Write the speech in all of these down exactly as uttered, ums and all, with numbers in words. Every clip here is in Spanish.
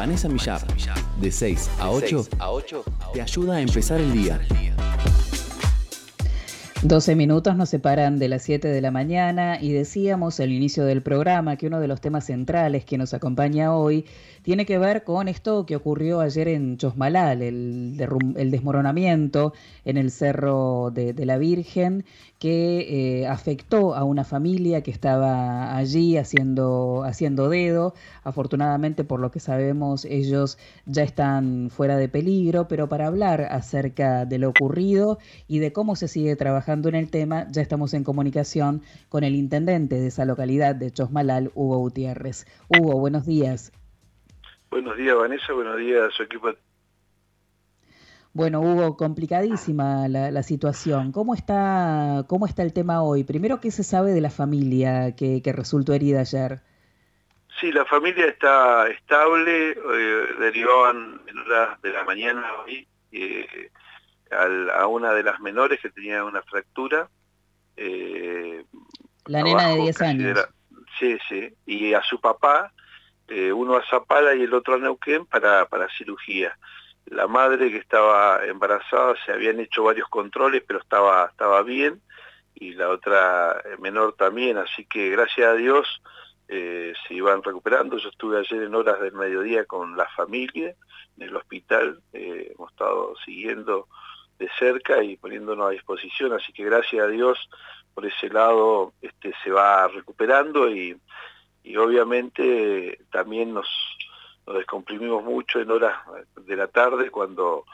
Vanessa Millar, de seis a ocho, te ayuda a empezar el día. doce minutos nos separan de las siete de la mañana y decíamos al inicio del programa que uno de los temas centrales que nos acompaña hoy tiene que ver con esto que ocurrió ayer en Chosmalal, el, derrum- el desmoronamiento en el Cerro de, de la Virgen, que eh, afectó a una familia que estaba allí haciendo, haciendo dedo. Afortunadamente, por lo que sabemos, ellos ya están fuera de peligro, pero para hablar acerca de lo ocurrido y de cómo se sigue trabajando en el tema, ya estamos en comunicación con el intendente de esa localidad de Chosmalal, Hugo Gutiérrez. Hugo, buenos días. Buenos días, Vanessa, buenos días a su equipo. Bueno, Hugo, complicadísima la, la situación. ¿Cómo está, cómo está el tema hoy? Primero, ¿qué se sabe de la familia que, que resultó herida ayer? Sí, la familia está estable, eh, derivaban en horas de la mañana hoy eh, al, a una de las menores que tenía una fractura. Eh, la nena de diez años. De la, sí, sí, y a su papá, eh, uno a Zapala y el otro a Neuquén para, para cirugía. La madre, que estaba embarazada, se habían hecho varios controles, pero estaba, estaba bien, y la otra menor también, así que gracias a Dios eh, se iban recuperando. Yo estuve ayer en horas del mediodía con la familia en el hospital, eh, hemos estado siguiendo de cerca y poniéndonos a disposición, así que gracias a Dios por ese lado este, se va recuperando y, y obviamente también nos... Nos descomprimimos mucho en horas de la tarde cuando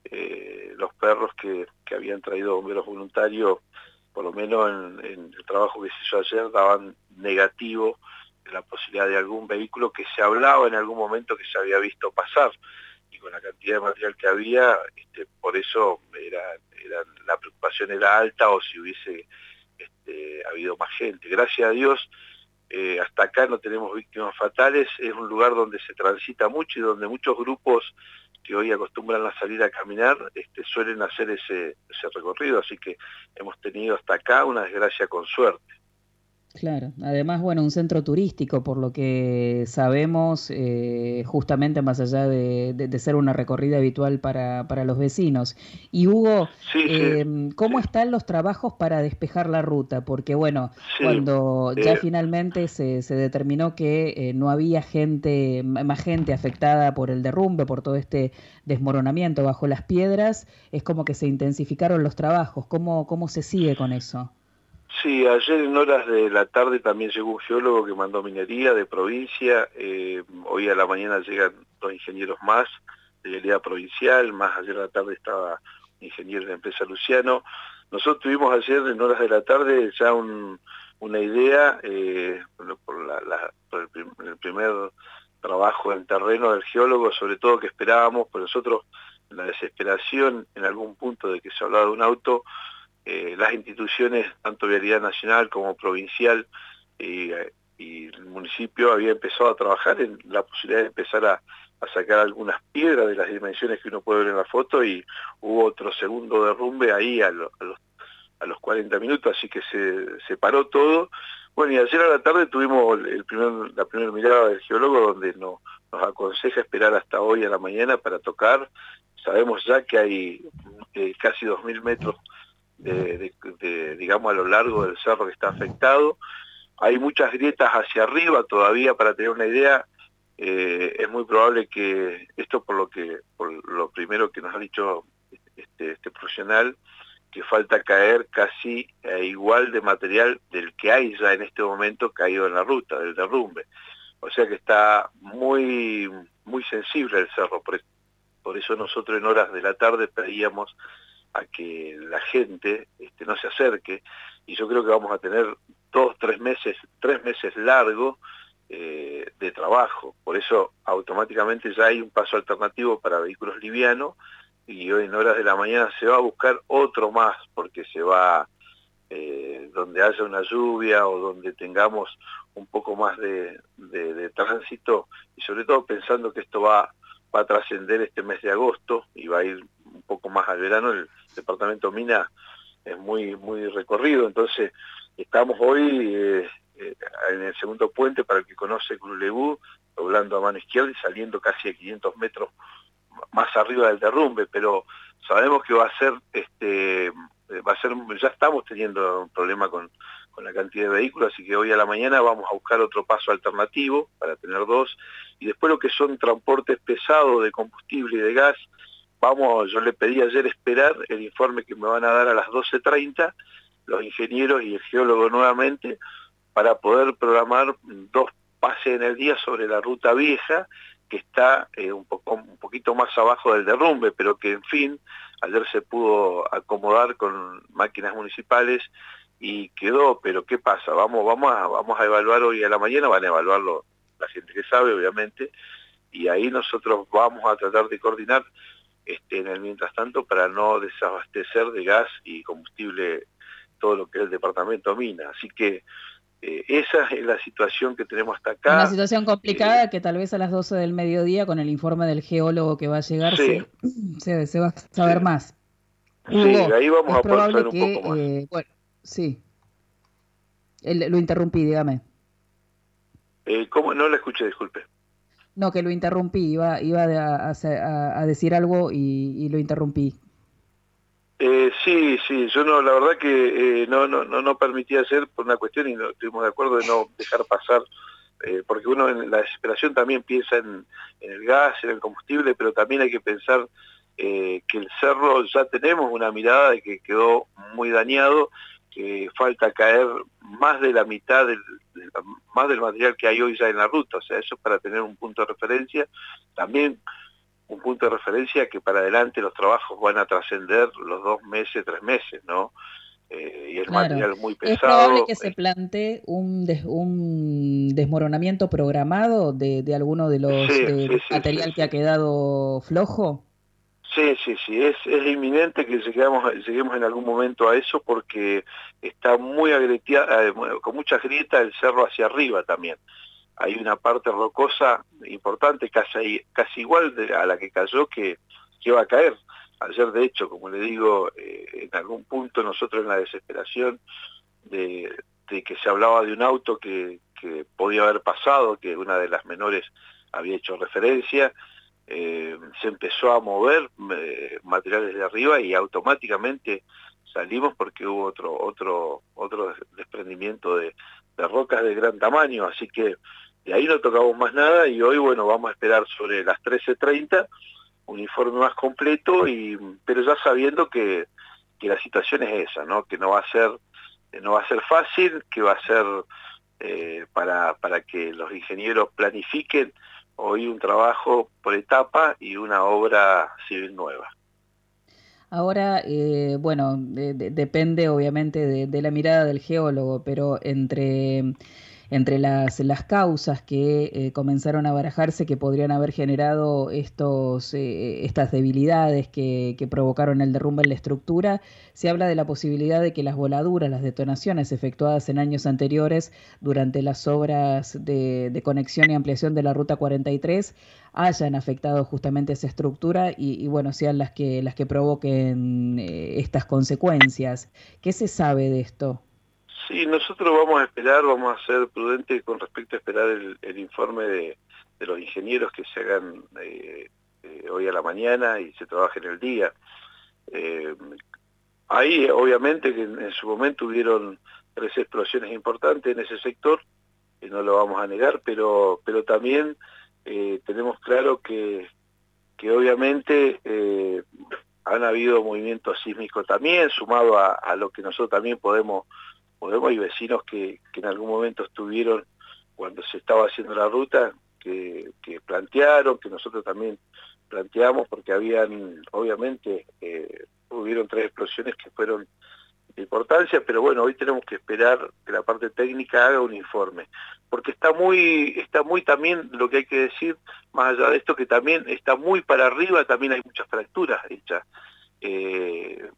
eh, los perros que, que habían traído bomberos voluntarios, por lo menos en, en el trabajo que se hizo ayer, daban negativo de la posibilidad de algún vehículo que se hablaba en algún momento que se había visto pasar. Y con la cantidad de material que había, este, por eso era, era, la preocupación era alta, o si hubiese este, habido más gente. Gracias a Dios, Eh, hasta acá no tenemos víctimas fatales. Es un lugar donde se transita mucho y donde muchos grupos que hoy acostumbran a salir a caminar este, suelen hacer ese, ese recorrido, así que hemos tenido hasta acá una desgracia con suerte. Claro, además, bueno, un centro turístico, por lo que sabemos, eh, justamente más allá de, de, de ser una recorrida habitual para, para los vecinos. Y Hugo, sí, eh, sí, ¿cómo sí. están los trabajos para despejar la ruta? Porque bueno, Sí, cuando eh, ya finalmente se, se determinó que eh, no había gente, más gente afectada por el derrumbe, por todo este desmoronamiento bajo las piedras, es como que se intensificaron los trabajos. ¿Cómo, cómo se sigue con eso? Sí, ayer en horas de la tarde también llegó un geólogo que mandó minería de provincia. Eh, hoy a la mañana llegan dos ingenieros más de vialidad provincial, más ayer a la tarde estaba un ingeniero de la empresa Luciano. Nosotros tuvimos ayer en horas de la tarde ya un, una idea, eh, por, la, la, por el, prim, el primer trabajo en terreno del geólogo, sobre todo que esperábamos, pues nosotros en la desesperación en algún punto de que se hablaba de un auto, Eh, las instituciones, tanto Vialidad Nacional como provincial y, y el municipio, había empezado a trabajar en la posibilidad de empezar a, a sacar algunas piedras de las dimensiones que uno puede ver en la foto, y hubo otro segundo derrumbe ahí a, lo, a, los, a los cuarenta minutos, así que se, se paró todo. Bueno, y ayer a la tarde tuvimos el primer, la primera mirada del geólogo, donde no, nos aconseja esperar hasta hoy a la mañana para tocar. Sabemos ya que hay eh, casi dos mil metros De, de, de, digamos, a lo largo del cerro que está afectado. Hay muchas grietas hacia arriba todavía. Para tener una idea, eh, es muy probable que esto, por lo que por lo primero que nos ha dicho este, este profesional, que falta caer casi eh, igual de material del que hay ya en este momento caído en la ruta del derrumbe. O sea que está muy muy sensible el cerro. Por, por eso nosotros en horas de la tarde pedíamos a que la gente este, no se acerque, y yo creo que vamos a tener dos, tres meses, tres meses largos eh, de trabajo. Por eso automáticamente ya hay un paso alternativo para vehículos livianos, y hoy en horas de la mañana se va a buscar otro más, porque se va, eh, donde haya una lluvia o donde tengamos un poco más de, de, de tránsito, y sobre todo pensando que esto va, va a trascender este mes de agosto y va a ir un poco más al verano. El departamento Mina es muy muy recorrido, entonces estamos hoy eh, eh, en el segundo puente, para el que conoce Curulebú, doblando a mano izquierda y saliendo casi a quinientos metros más arriba del derrumbe, pero sabemos que va a ser, este, va a ser, ya estamos teniendo un problema con, con la cantidad de vehículos, así que hoy a la mañana vamos a buscar otro paso alternativo para tener dos, y después lo que son transportes pesados de combustible y de gas, vamos, yo le pedí ayer esperar el informe que me van a dar a las doce treinta, los ingenieros y el geólogo nuevamente, para poder programar dos pases en el día sobre la ruta vieja, que está eh, un, poco, un poquito más abajo del derrumbe, pero que en fin, ayer se pudo acomodar con máquinas municipales y quedó, pero ¿qué pasa? Vamos, vamos, a, vamos a evaluar hoy a la mañana, van a evaluarlo la gente que sabe, obviamente, y ahí nosotros vamos a tratar de coordinar este, en el mientras tanto para no desabastecer de gas y combustible todo lo que es el departamento Mina. Así que Eh, esa es la situación que tenemos hasta acá. Una situación complicada eh, que tal vez a las doce del mediodía, con el informe del geólogo que va a llegar, sí. se, se, se va a saber sí. más. Sí, Hugo, ahí vamos es a poder saber un que, poco más. Eh, bueno, sí. El, lo interrumpí, dígame. Eh, ¿Cómo? No lo escuché, disculpe. No, que lo interrumpí, iba, iba a, a, a decir algo y, y lo interrumpí. Eh, sí, sí, yo no, la verdad que eh, no, no, no, no permití hacer por una cuestión y no estuvimos de acuerdo de no dejar pasar, eh, porque uno en la desesperación también piensa en, en el gas, en el combustible, pero también hay que pensar eh, que el cerro ya tenemos una mirada de que quedó muy dañado, que falta caer más de la mitad del, del, más del material que hay hoy ya en la ruta, o sea, eso es para tener un punto de referencia. También un punto de referencia que para adelante los trabajos van a trascender los dos meses, tres meses, ¿no? Eh, y el claro. material muy pesado. ¿Es probable que se plantee un, des, un desmoronamiento programado de, de alguno de los sí, de, sí, de sí, material sí, que sí. ha quedado flojo? Sí, sí, sí, es, es inminente que lleguemos, lleguemos en algún momento a eso porque está muy agreteada, eh, con muchas grietas el cerro hacia arriba también. Hay una parte rocosa importante, casi, casi igual de, a la que cayó, que, que va a caer. Ayer, de hecho, como le digo, eh, en algún punto nosotros en la desesperación de, de que se hablaba de un auto que, que podía haber pasado, que una de las menores había hecho referencia, eh, se empezó a mover eh, materiales de arriba y automáticamente salimos porque hubo otro, otro, otro desprendimiento de, de rocas de gran tamaño, así que de ahí no tocamos más nada y hoy, bueno, vamos a esperar sobre las trece treinta un informe más completo, y pero ya sabiendo que, que la situación es esa, ¿no? Que no va a ser, no va a ser fácil, que va a ser eh, para, para que los ingenieros planifiquen hoy un trabajo por etapa y una obra civil nueva. Ahora, eh, bueno, de, de, depende obviamente de, de la mirada del geólogo, pero entre... entre las, las causas que eh, comenzaron a barajarse que podrían haber generado estos, eh, estas debilidades que, que provocaron el derrumbe en la estructura, se habla de la posibilidad de que las voladuras, las detonaciones efectuadas en años anteriores durante las obras de, de conexión y ampliación de la Ruta cuarenta y tres hayan afectado justamente esa estructura y, y bueno, sean las que, las que provoquen eh, estas consecuencias. ¿Qué se sabe de esto? Sí, nosotros vamos a esperar, vamos a ser prudentes con respecto a esperar el, el informe de, de los ingenieros que se hagan eh, eh, hoy a la mañana y se trabaje en el día. Eh, ahí, obviamente, que en, en su momento hubieron tres explosiones importantes en ese sector, que no lo vamos a negar, pero, pero también eh, tenemos claro que, que obviamente eh, han habido movimientos sísmicos también, sumado a, a lo que nosotros también podemos... Podemos, hay vecinos que, que en algún momento estuvieron cuando se estaba haciendo la ruta, que, que plantearon, que nosotros también planteamos, porque habían, obviamente, eh, hubieron tres explosiones que fueron de importancia, pero bueno, hoy tenemos que esperar que la parte técnica haga un informe, porque está muy, está muy también, lo que hay que decir, más allá de esto, que también está muy para arriba, también hay muchas fracturas hechas. Eh,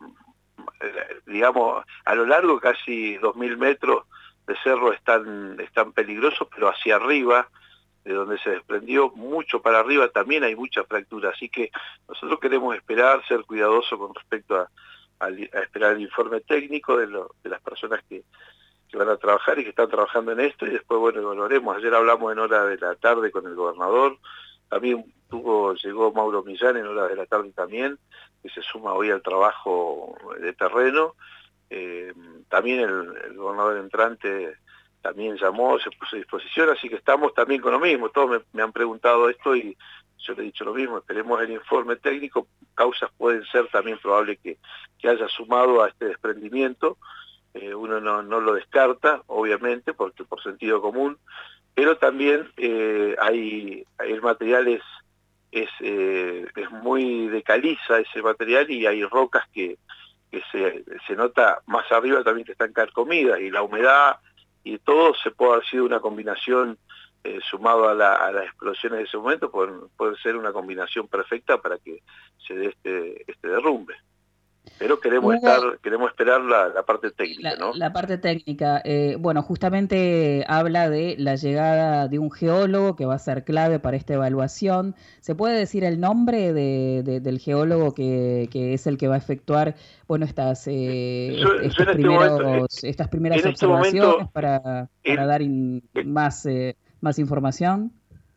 digamos, a lo largo casi dos mil metros de cerro están, están peligrosos, pero hacia arriba, de donde se desprendió, mucho para arriba también hay mucha fractura, así que nosotros queremos esperar, ser cuidadosos con respecto a, a, a esperar el informe técnico de, lo, de las personas que, que van a trabajar y que están trabajando en esto, y después, bueno, evaluaremos. Ayer hablamos en hora de la tarde con el gobernador, también tuvo, llegó Mauro Millán en horas de la tarde también, que se suma hoy al trabajo de terreno. Eh, también el, el gobernador entrante también llamó, se puso a disposición, así que estamos también con lo mismo. Todos me, me han preguntado esto y yo le he dicho lo mismo, esperemos el informe técnico. Causas pueden ser también probable que, que haya sumado a este desprendimiento, eh, uno no, no lo descarta, obviamente, porque por sentido común, pero también eh, hay, el material es, es, eh, es muy de caliza ese material, y hay rocas que, que se, se nota más arriba también que están carcomidas, y la humedad y todo se puede haber sido una combinación, eh, sumado a, la, a las explosiones de ese momento, puede, puede ser una combinación perfecta para que se dé este, este derrumbe. Pero queremos Hugo, estar, queremos esperar la, la parte técnica, la, ¿no? la parte técnica, eh, bueno, justamente habla de la llegada de un geólogo que va a ser clave para esta evaluación. ¿Se puede decir el nombre de, de, del geólogo que, que es el que va a efectuar, bueno, estas, eh, Yo, estos yo en este primeros, momento, estas primeras en este observaciones momento, para, para él, dar in, más, eh, más información?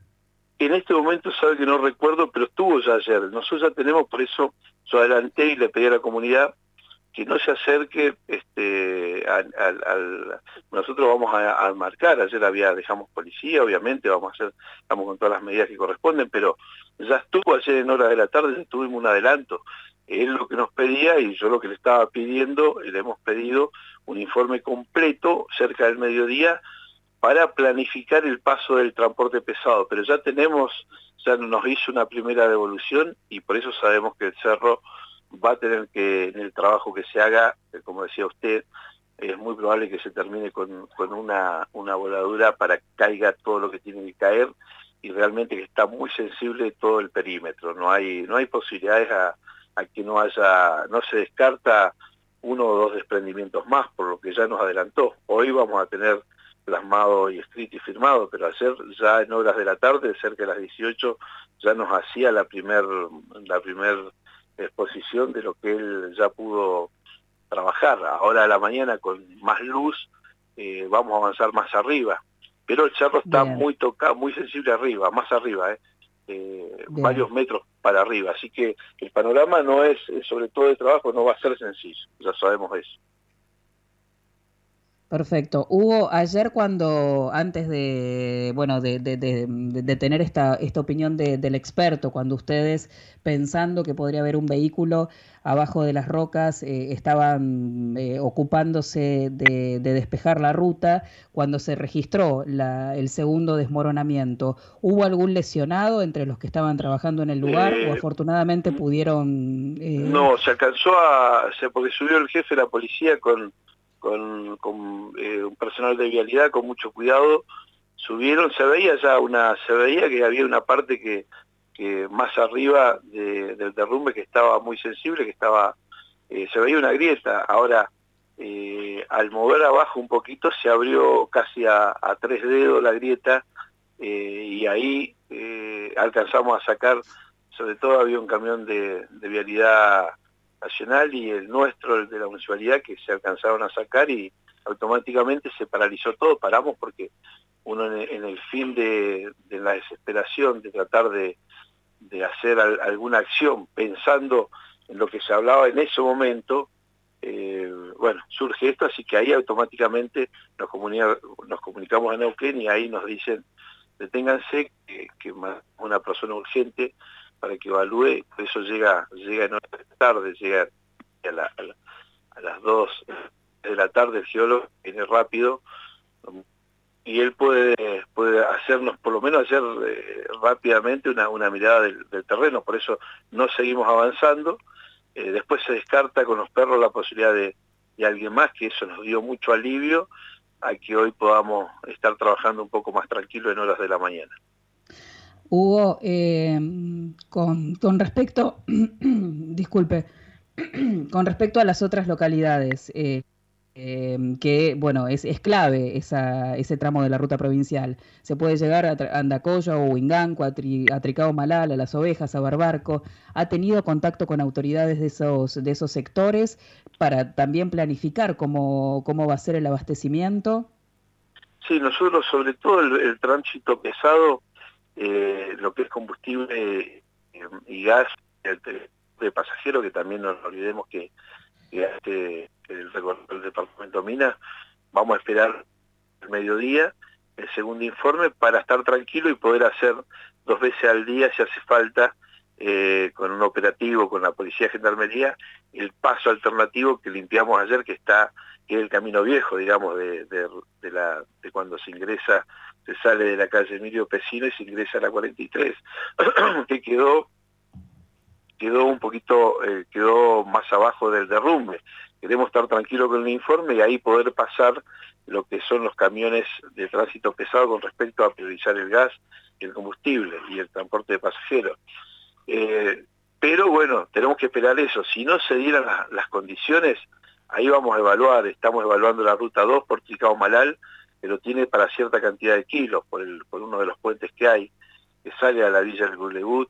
En este momento sabe que no recuerdo, pero estuvo ya ayer. Nosotros ya tenemos, por eso yo adelanté y le pedí a la comunidad que no se acerque, este, al, al, al nosotros vamos a, a marcar. Ayer había, dejamos policía, obviamente, vamos a hacer, estamos con todas las medidas que corresponden, pero ya estuvo ayer en horas de la tarde, ya tuvimos un adelanto. Él lo que nos pedía, y yo lo que le estaba pidiendo, le hemos pedido un informe completo cerca del mediodía, para planificar el paso del transporte pesado, pero ya tenemos, ya nos hizo una primera devolución, y por eso sabemos que el cerro va a tener que, en el trabajo que se haga, como decía usted, es muy probable que se termine con, con una, una voladura para que caiga todo lo que tiene que caer, y realmente que está muy sensible todo el perímetro. No hay, no hay posibilidades a, a que no haya, no se descarta uno o dos desprendimientos más, por lo que ya nos adelantó. Hoy vamos a tener plasmado y escrito y firmado, pero ayer ya en horas de la tarde, cerca de las dieciocho, ya nos hacía la primer, la primer exposición de lo que él ya pudo trabajar. Ahora a la mañana, con más luz, eh, vamos a avanzar más arriba, pero el cerro está Bien. muy tocado, muy sensible arriba, más arriba, eh, eh, varios metros para arriba, así que el panorama no es, sobre todo de trabajo, no va a ser sencillo, ya sabemos eso. Perfecto. Hugo, ayer cuando, antes de, bueno, de, de, de, de tener esta, esta opinión de, del experto, cuando ustedes, pensando que podría haber un vehículo abajo de las rocas, eh, estaban eh, ocupándose de, de despejar la ruta, cuando se registró la, el segundo desmoronamiento, ¿hubo algún lesionado entre los que estaban trabajando en el lugar eh, o afortunadamente pudieron...? Eh... No, se alcanzó a... O sea, porque subió el jefe de la policía con... con, con eh, un personal de vialidad con mucho cuidado, subieron, se veía ya una, se veía que había una parte que, que más arriba de, del derrumbe que estaba muy sensible, que estaba, eh, se veía una grieta. Ahora, eh, al mover abajo un poquito se abrió casi a, a tres dedos la grieta, eh, y ahí eh, alcanzamos a sacar, sobre todo había un camión de, de vialidad nacional y el nuestro, el de la municipalidad, que se alcanzaron a sacar, y automáticamente se paralizó todo. Paramos porque uno en el, en el fin de, de la desesperación de tratar de, de hacer al, alguna acción pensando en lo que se hablaba en ese momento, eh, bueno, surge esto, así que ahí automáticamente nos, comunica, nos comunicamos a Neuquén y ahí nos dicen, deténganse, que, que una persona urgente para que evalúe. Por eso llega, llega en horas de tarde, llega a, la, a, la, a las dos de la tarde el geólogo, viene rápido, y él puede, puede hacernos, por lo menos hacer eh, rápidamente una, una mirada del, del terreno. Por eso no seguimos avanzando. Eh, después se descarta con los perros la posibilidad de, de alguien más, que eso nos dio mucho alivio a que hoy podamos estar trabajando un poco más tranquilo en horas de la mañana. Hugo, eh, con, con respecto, disculpe, con respecto a las otras localidades, eh, eh, que, bueno, es, es clave esa, ese tramo de la ruta provincial. Se puede llegar a, Tra- a Andacollo, o Huinganco, a, Tri, a Tricao Malal, a Las Ovejas, a Barbarco. ¿Ha tenido contacto con autoridades de esos, de esos sectores para también planificar cómo, cómo va a ser el abastecimiento? Sí, nosotros sobre todo el, el tránsito pesado, eh, lo que es combustible eh, y gas el, de pasajero, que también no nos olvidemos que, que hace el recorrido del departamento Minas, vamos a esperar el mediodía el segundo informe para estar tranquilo y poder hacer dos veces al día, si hace falta, eh, con un operativo, con la Policía de Gendarmería, el paso alternativo que limpiamos ayer, que está que es el camino viejo, digamos, de, de, de, la, de cuando se ingresa, se sale de la calle Emilio Pesino y se ingresa a la cuarenta y tres, que quedó quedó un poquito, eh, quedó más abajo del derrumbe. Queremos estar tranquilos con el informe y ahí poder pasar lo que son los camiones de tránsito pesado con respecto a priorizar el gas, el combustible y el transporte de pasajeros. Eh, pero bueno, tenemos que esperar eso. Si no se dieran la, las condiciones, ahí vamos a evaluar, estamos evaluando la ruta dos por Tricao Malal, pero tiene para cierta cantidad de kilos por, el, por uno de los puentes que hay, que sale a la Villa del Gulegut.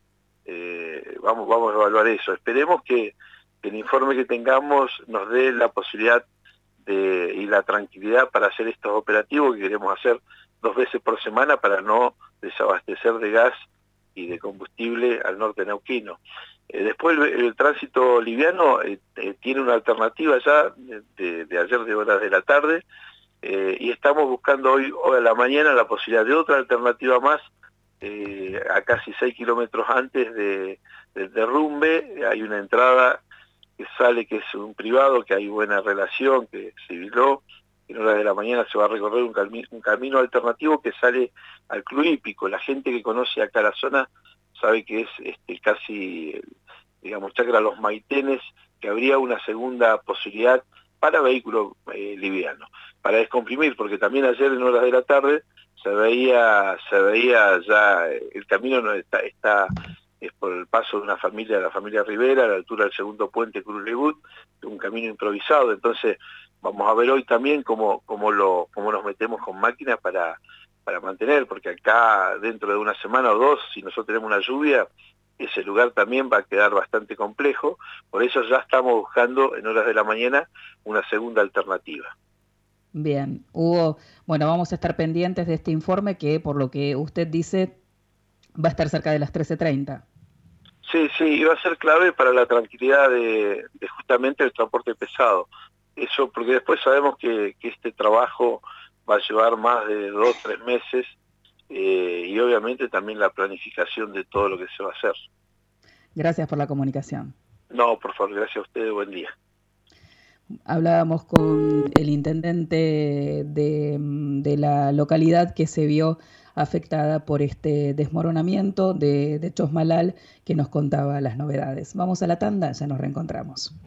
Eh, vamos, vamos a evaluar eso. Esperemos que, que el informe que tengamos nos dé la posibilidad de, y la tranquilidad para hacer estos operativos que queremos hacer dos veces por semana para no desabastecer de gas y de combustible al norte neuquino. Eh, después el, el tránsito liviano eh, eh, tiene una alternativa ya de, de, de ayer de horas de la tarde, eh, y estamos buscando hoy, hoy a la mañana la posibilidad de otra alternativa más, eh, a casi seis kilómetros antes de, del derrumbe. Hay una entrada que sale, que es un privado, que hay buena relación, que se civiló. En horas de la mañana se va a recorrer un, cami un camino alternativo que sale al Club Hípico. La gente que conoce acá la zona sabe que es este, casi, digamos, Chacra Los Maitenes, que habría una segunda posibilidad para vehículos eh, livianos, para descomprimir, porque también ayer en horas de la tarde se veía, se veía ya, el camino no está, está es por el paso de una familia, de la familia Rivera, a la altura del segundo puente Cruz Legut, un camino improvisado. Entonces vamos a ver hoy también cómo, cómo, lo, cómo nos metemos con máquinas para, para mantener, porque acá dentro de una semana o dos, si nosotros tenemos una lluvia, ese lugar también va a quedar bastante complejo. Por eso ya estamos buscando en horas de la mañana una segunda alternativa. Bien, Hugo, bueno, vamos a estar pendientes de este informe que, por lo que usted dice, va a estar cerca de las trece treinta. Sí, sí, y va a ser clave para la tranquilidad de, de justamente el transporte pesado. Eso porque después sabemos que, que este trabajo va a llevar más de dos, tres meses, eh, y obviamente también la planificación de todo lo que se va a hacer. Gracias por la comunicación. No, por favor, gracias a ustedes, buen día. Hablábamos con el intendente de, de la localidad que se vio afectada por este desmoronamiento de, de Chosmalal, que nos contaba las novedades. Vamos a la tanda, ya nos reencontramos.